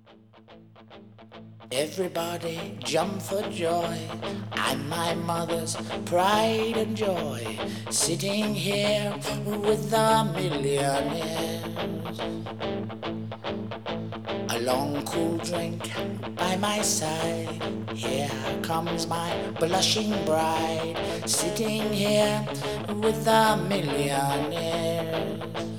Everybody jump for joy. I'm my mother's pride and joy, sitting here with the millionaires. A long cool drink by my side. Here comes my blushing bride, sitting here with the millionaires.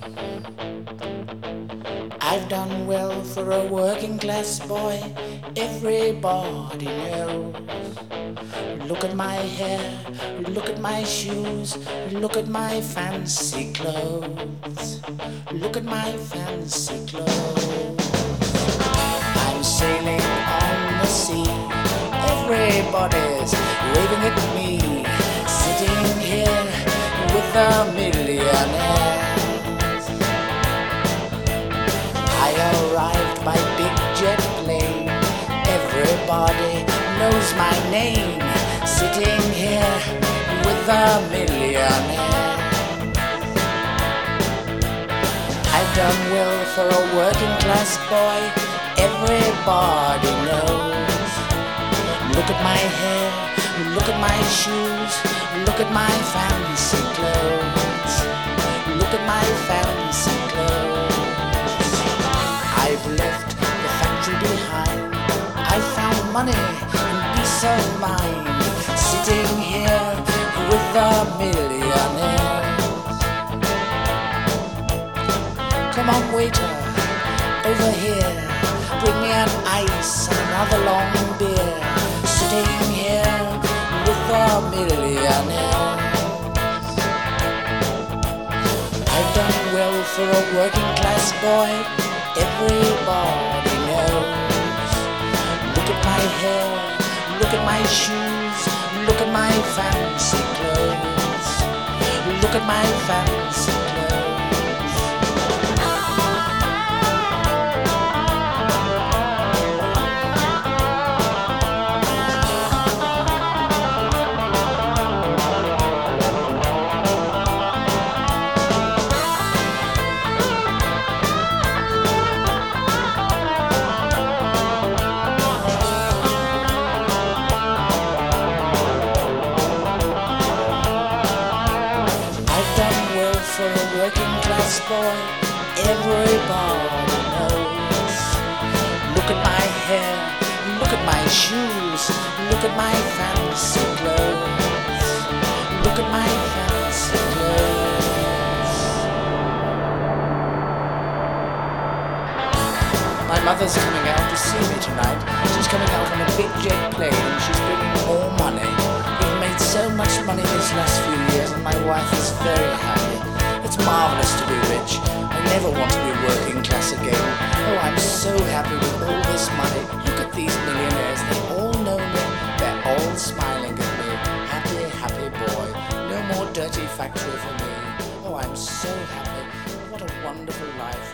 I've done well for a working class boy, everybody knows. Look at my hair, look at my shoes, look at my fancy clothes. Look at my fancy clothes. I'm sailing on the sea, everybody's waving at me, sitting here with the millionaire. I arrived by big jet plane. Everybody knows my name, sitting here with a millionaire. I've done well for a working class boy, everybody knows. Look at my hair, look at my shoes, look at my fancy clothes. Look at my fancy clothes. I've left the factory behind. I found money and peace of mind, sitting here with the millionaires. Come on, waiter, over here, bring me an ice and another long beer, sitting here with the millionaires. I've done well for a working class boy, everybody knows. Look at my hair, look at my shoes, look at my fancy clothes. Look at my fancy clothes. For a working class boy, everybody knows. Look at my hair, look at my shoes, look at my fancy clothes. Look at my fancy clothes. My mother's coming out to see me tonight. She's coming out on a big jet plane and she's bringing more money. We've made so much money these last few years and my wife is very happy. It's marvelous to be rich. I never want to be working class again. Oh, I'm so happy with all this money. Look at these millionaires. They all know me. They're all smiling at me. Happy, happy boy. No more dirty factory for me. Oh, I'm so happy. What a wonderful life.